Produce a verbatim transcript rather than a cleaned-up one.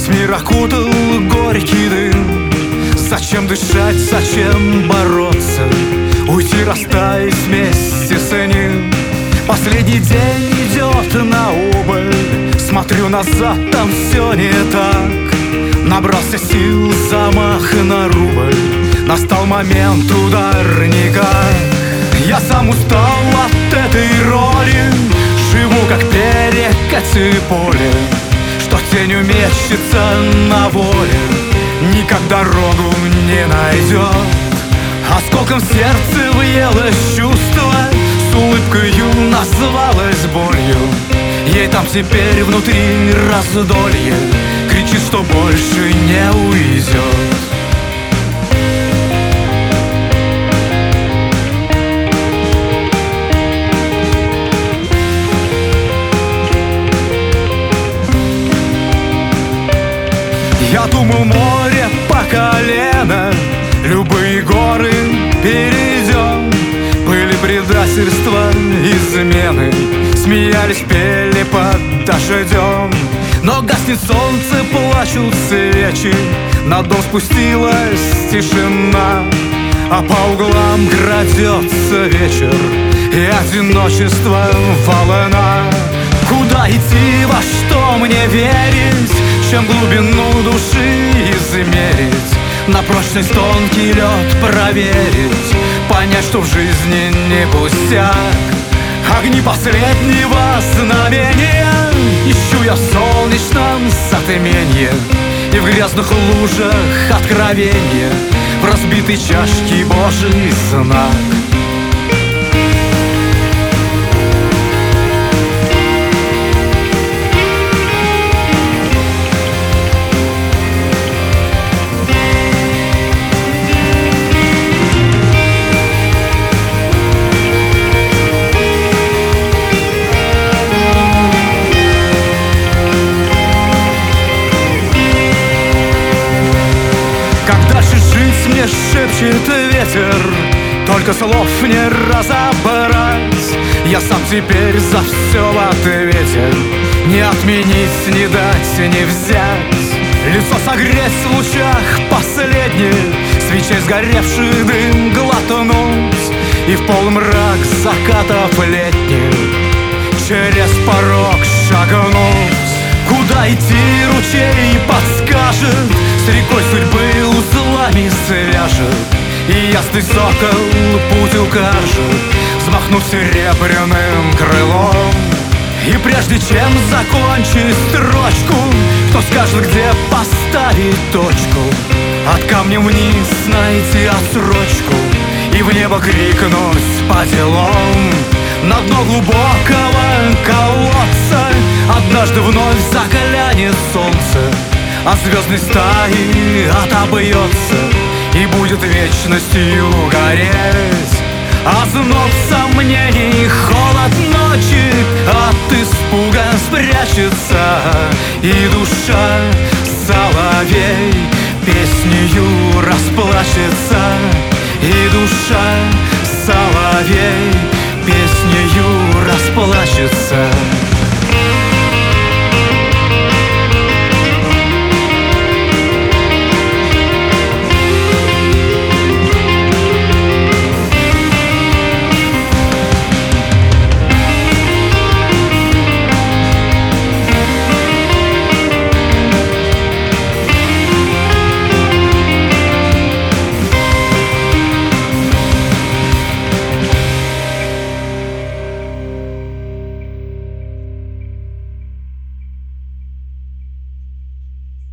Весь мир окутал горький дым. Зачем дышать, зачем бороться? Уйти, растаять вместе с ним. Последний день идет на убыль. Смотрю назад, там все не так. Набрался сил, замах на рубль. Настал момент ударника. Я сам устал от этой роли. Живу как перекати поле, что тенью мечется на воле, никак дорогу не найдет. Осколком в сердце въелось чувство, с улыбкою назвалось болью. Ей там теперь внутри раздолье, кричит, что больше не уйдет. Я думал, море по колено, любые горы перейдем. Были предательства, измены, смеялись, пели под дождем. Но гаснет солнце, плачут свечи, на дом спустилась тишина. А по углам крадется вечер, и одиночество волна. Куда идти, во что мне верить, чем глубину души измерить, на прочность тонкий лед проверить, понять, что в жизни не пустяк. Огни последнего знамения ищу я в солнечном затменье, и в грязных лужах откровенье, в разбитой чашке Божий знак. Мне шепчет ветер, только слов не разобрать. Я сам теперь за все в ответе, не отменить, не дать, не взять. Лицо согреть в лучах последних свечей, сгоревший дым глотнуть, и в полумрак закатов летних через порог шагнуть. Куда идти, ручей подскажет, с рекой судьбы узлами свяжет, и ясный сокол путь укажет, взмахнув серебряным крылом. И прежде чем закончить строчку, кто скажет, где поставить точку, от камня вниз найти отсрочку и в небо крикнуть по делам. На дно глубокого колодца однажды вновь заглянет солнце, от звездной стаи отобьется и будет вечностью гореть. Озноб сомнений, холод ночи от испуга спрячется, и душа соловей песнею расплачется, и душа соловей песнею